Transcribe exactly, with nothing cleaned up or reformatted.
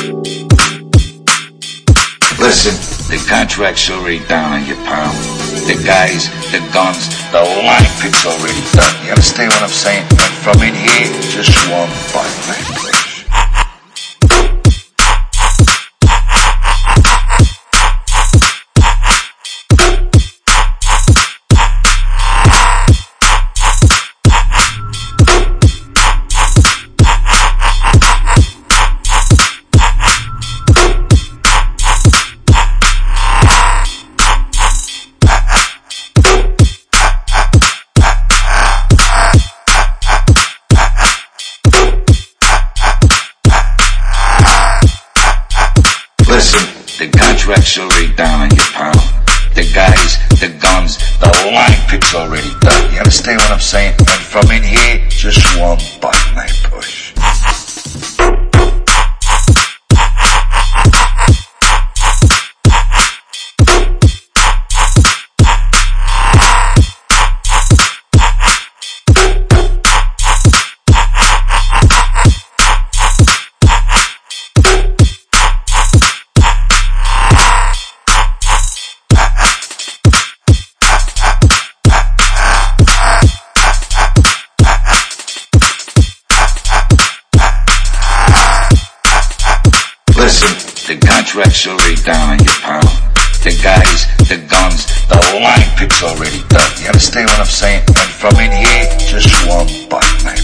Listen, the contract's already down on your palm. The guys, the guns, the line pick's already done. You understand what I'm saying? And from in here, just one button. Listen, the contract's already down on your palm. The guys, the guns, the line pick's already done. You understand what I'm saying? And from in here, just one button I push. Listen, the contract's already down on your palm. The guys, the guns, the line pick's already done. You understand what I'm saying? And from in here, just one button I